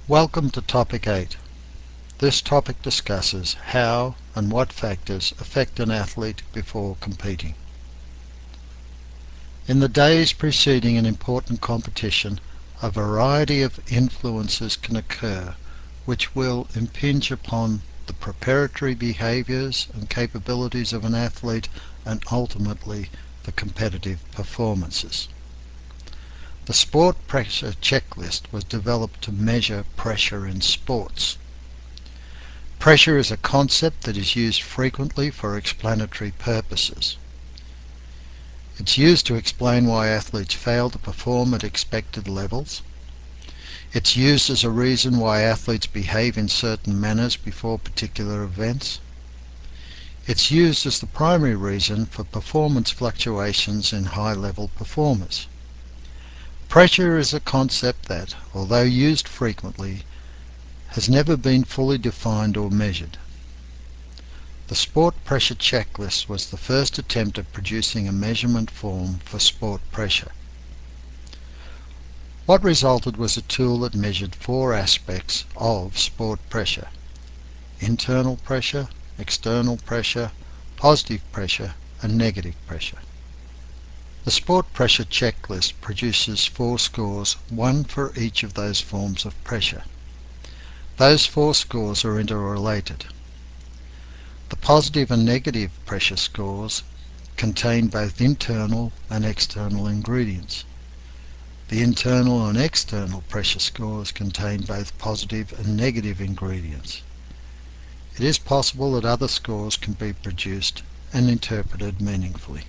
Welcome to Topic 8. This topic discusses how and what factors affect an athlete before competing. In the days preceding an important competition, a variety of influences can occur which will impinge upon the preparatory behaviours and capabilities of an athlete and ultimately the competitive performances. The Sport Pressure Checklist was developed to measure pressure in sports. Pressure is a concept that is used frequently for explanatory purposes. It's used to explain why athletes fail to perform at expected levels. It's used as a reason why athletes behave in certain manners before particular events. It's used as the primary reason for performance fluctuations in high-level performers. Pressure is a concept that, although used frequently, has never been fully defined or measured. The Sport Pressure Checklist was the first attempt at producing a measurement form for sport pressure. What resulted was a tool that measured four aspects of sport pressure: internal pressure, external pressure, positive pressure, and negative pressure. The Sport Pressure Checklist produces four scores, one for each of those forms of pressure. Those four scores are interrelated. The positive and negative pressure scores contain both internal and external ingredients. The internal and external pressure scores contain both positive and negative ingredients. It is possible that other scores can be produced and interpreted meaningfully.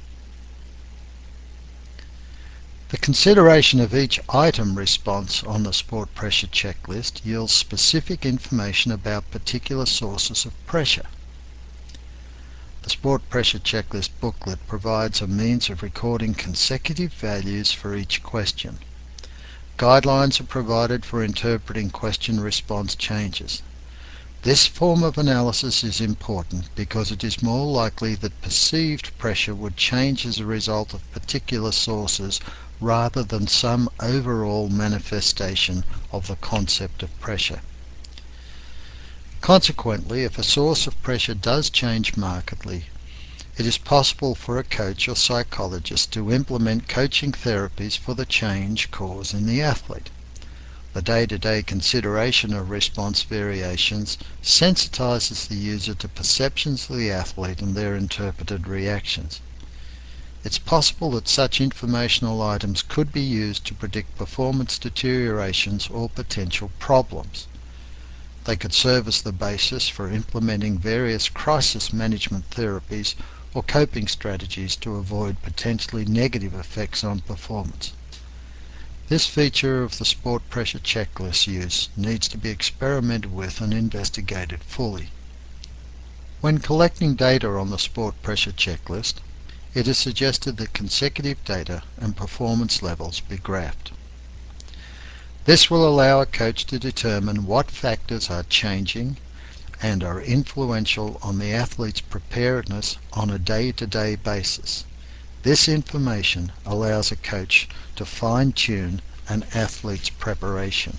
The consideration of each item response on the Sport Pressure Checklist yields specific information about particular sources of pressure. The Sport Pressure Checklist booklet provides a means of recording consecutive values for each question. Guidelines are provided for interpreting question-response changes. This form of analysis is important because it is more likely that perceived pressure would change as a result of particular sources rather than some overall manifestation of the concept of pressure. Consequently, if a source of pressure does change markedly, it is possible for a coach or psychologist to implement coaching therapies for the change caused in the athlete. The day-to-day consideration of response variations sensitizes the user to perceptions of the athlete and their interpreted reactions. It's possible that such informational items could be used to predict performance deteriorations or potential problems. They could serve as the basis for implementing various crisis management therapies or coping strategies to avoid potentially negative effects on performance. This feature of the Sport Pressure Checklist use needs to be experimented with and investigated fully. When collecting data on the Sport Pressure Checklist, it is suggested that consecutive data and performance levels be graphed. This will allow a coach to determine what factors are changing and are influential on the athlete's preparedness on a day-to-day basis. This information allows a coach to fine-tune an athlete's preparation.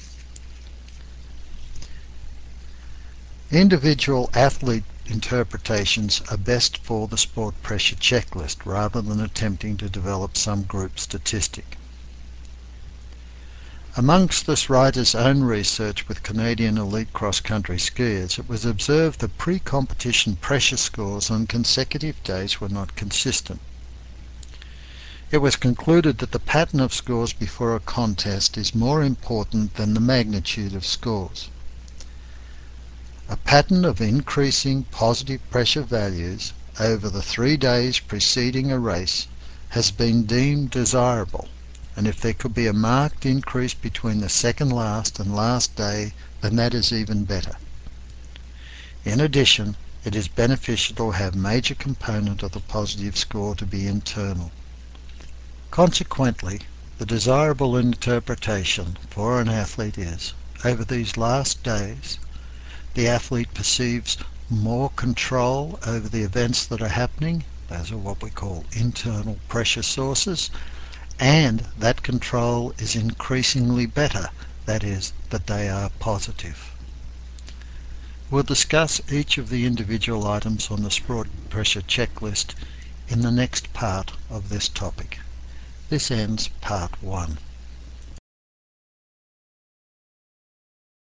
Individual athlete interpretations are best for the Sport Pressure Checklist rather than attempting to develop some group statistic. Amongst this writer's own research with Canadian elite cross-country skiers, it was observed that pre-competition pressure scores on consecutive days were not consistent. It was concluded that the pattern of scores before a contest is more important than the magnitude of scores. A pattern of increasing positive pressure values over the 3 days preceding a race has been deemed desirable, and if there could be a marked increase between the second last and last day, then that is even better. In addition, it is beneficial to have a major component of the positive score to be internal. Consequently, the desirable interpretation for an athlete is, over these last days, the athlete perceives more control over the events that are happening. Those are what we call internal pressure sources, and that control is increasingly better that is, that they are positive. We'll discuss each of the individual items on the sport pressure checklist in the next part of this topic. This ends part 1.